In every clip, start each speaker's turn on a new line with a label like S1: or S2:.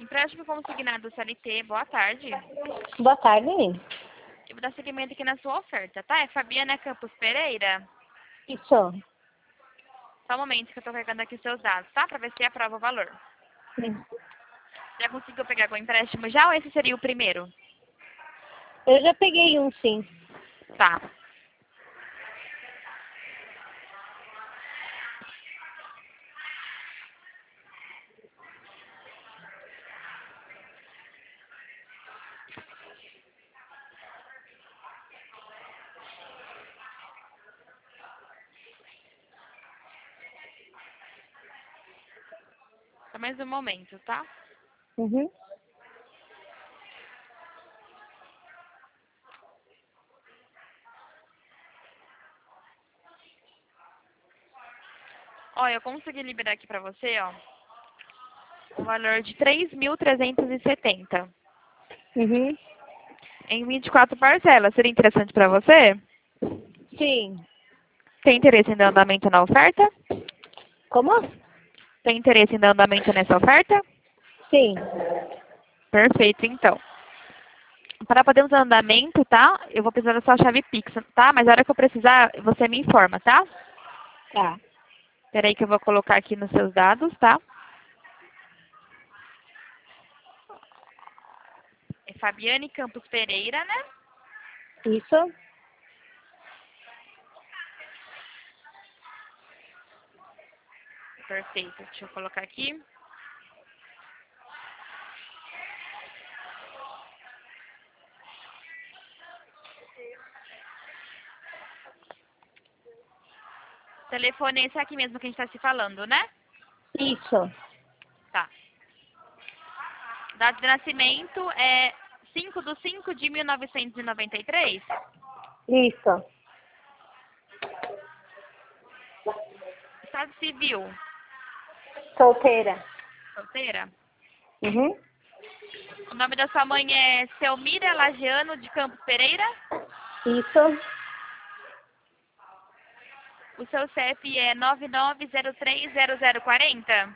S1: Empréstimo consignado CLT, boa tarde.
S2: Boa tarde.
S1: Eu vou dar seguimento aqui na sua oferta, tá? É Fabiana Campos Pereira.
S2: Isso.
S1: Só um momento que eu tô carregando aqui seus dados, tá? Pra ver se aprova o valor.
S2: Sim.
S1: Já conseguiu pegar o empréstimo já ou esse seria o primeiro?
S2: Eu já peguei um, sim.
S1: Tá. Só mais um momento, tá?
S2: Uhum.
S1: Ó, eu consegui liberar aqui pra você, ó, um valor de 3.370
S2: Uhum.
S1: em 24 parcelas. Seria interessante pra você?
S2: Sim.
S1: Tem interesse em dar andamento na oferta?
S2: Como?
S1: Tem interesse em dar andamento nessa oferta?
S2: Sim.
S1: Perfeito, então. Para podermos dar andamento, tá? Eu vou precisar da sua chave Pix, tá? Mas a hora que eu precisar, você me informa, tá?
S2: Tá.
S1: Espera aí que eu vou colocar aqui nos seus dados, tá? É Fabiane Campos Pereira, né?
S2: Isso.
S1: Perfeito. Deixa eu colocar aqui. O telefone é esse aqui mesmo que a gente está se falando, né?
S2: Isso.
S1: Tá. Data de nascimento é 5/5 de 1993.
S2: Isso.
S1: Estado civil.
S2: Solteira.
S1: Solteira.
S2: Uhum.
S1: O nome da sua mãe é Selmira Lagiano de Campos Pereira.
S2: Isso.
S1: O seu CEP é 99030040.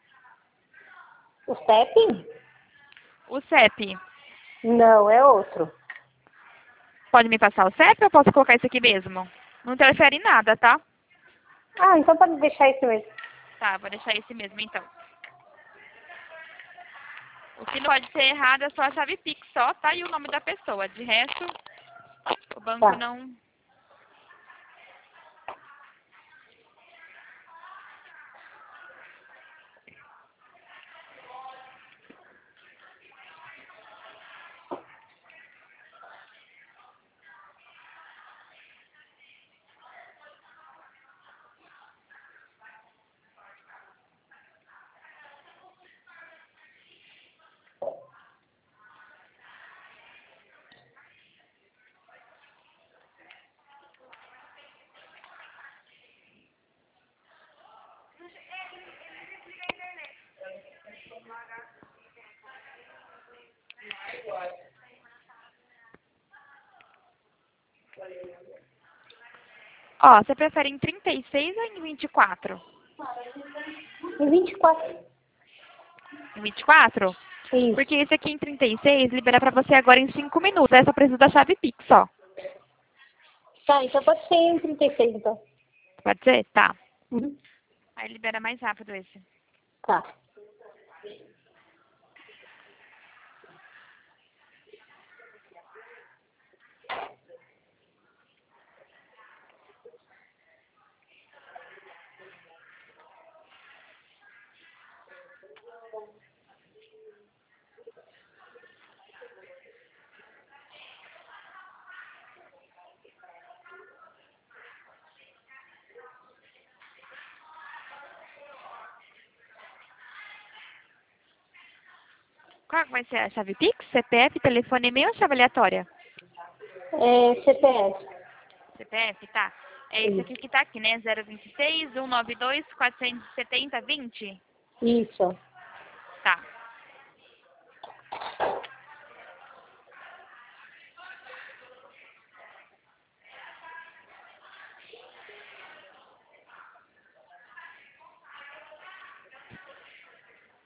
S2: O CEP?
S1: O CEP.
S2: Não, é outro.
S1: Pode me passar o CEP ou eu posso colocar isso aqui mesmo? Não interfere em nada, tá?
S2: Ah, então pode deixar isso mesmo.
S1: Tá, vou deixar esse mesmo então. O que não pode ser errado é só a chave Pix só, tá? E o nome da pessoa. De resto, o banco
S2: Tá.
S1: não... Ó, você prefere em 36 ou em 24?
S2: Em 24.
S1: Em 24?
S2: Isso.
S1: Porque esse aqui em 36 libera pra você agora em 5 minutos. Aí só preciso da chave Pix, ó.
S2: Tá, então pode ser em 36, então.
S1: Pode ser? Tá.
S2: Uhum.
S1: Aí libera mais rápido esse.
S2: Tá.
S1: Qual que vai ser a chave Pix? CPF, telefone, e-mail ou chave aleatória?
S2: É CPF.
S1: CPF, tá. É esse aqui que tá aqui, né? 026 192 470 20.
S2: Isso.
S1: Tá.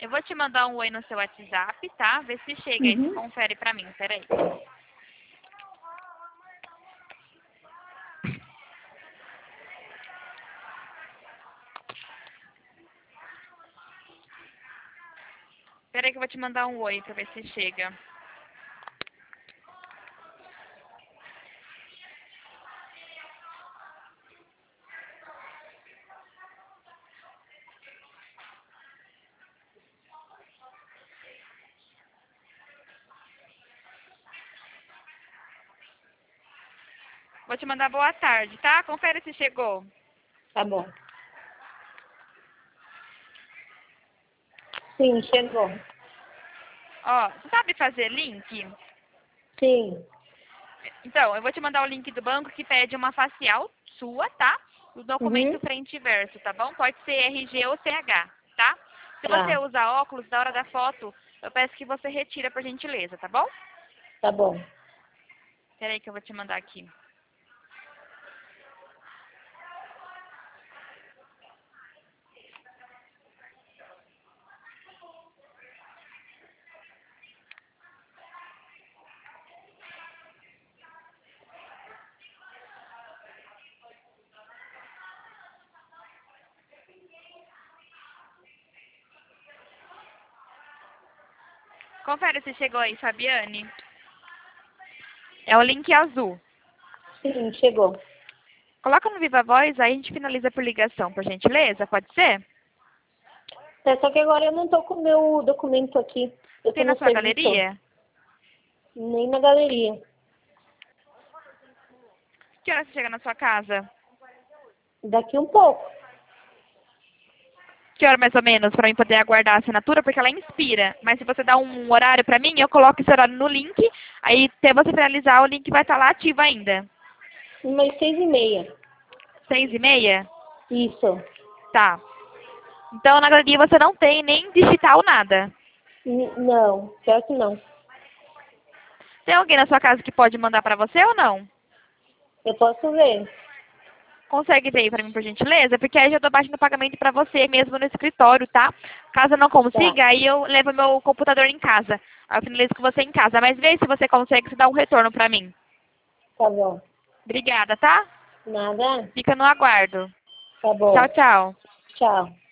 S1: Eu vou te mandar um oi no seu WhatsApp, tá? Vê se chega aí, você
S2: Uhum.
S1: confere pra mim, peraí. Peraí que eu vou te mandar um oi pra ver se chega. Vou te mandar boa tarde, tá? Confere se chegou.
S2: Tá bom. Sim, chegou.
S1: Ó, você sabe fazer link?
S2: Sim.
S1: Então, eu vou te mandar o link do banco que pede uma facial sua, tá? O documento
S2: Uhum.
S1: frente e verso, tá bom? Pode ser RG ou CH, tá? Se você
S2: Tá.
S1: usa óculos, na hora da foto, eu peço que você retira por gentileza, tá bom?
S2: Tá bom.
S1: Peraí que eu vou te mandar aqui. Confere se chegou aí, Fabiane. É o link azul.
S2: Sim, chegou.
S1: Coloca no Viva Voz, aí a gente finaliza por ligação, por gentileza, pode ser?
S2: É, só que agora eu não tô com o meu documento aqui. Eu tô
S1: Tem na
S2: no
S1: sua
S2: serviço.
S1: galeria?
S2: Nem na galeria.
S1: Que hora você chega na sua casa?
S2: Daqui um pouco.
S1: Que hora mais ou menos, pra mim poder aguardar a assinatura, porque ela inspira. Mas se você dá um horário pra mim, eu coloco esse horário no link, aí até você finalizar, o link vai estar lá ativo ainda.
S2: Umas 6h30.
S1: 6h30?
S2: Isso.
S1: Tá. Então na galeria você não tem nem digital nada.
S2: Não, pior que não.
S1: Tem alguém na sua casa que pode mandar pra você ou não?
S2: Eu posso ver.
S1: Consegue ver aí pra mim, por gentileza? Porque aí eu dou baixa no pagamento pra você mesmo no escritório, tá? Caso eu não
S2: Tá.
S1: consiga, aí eu levo meu computador em casa. Aí eu finalizo com você em casa. Mas vê se você consegue, se dá um retorno pra mim.
S2: Tá bom.
S1: Obrigada, tá?
S2: Nada?
S1: Fica no aguardo.
S2: Tá
S1: Tchau,
S2: bom.
S1: tchau.
S2: Tchau.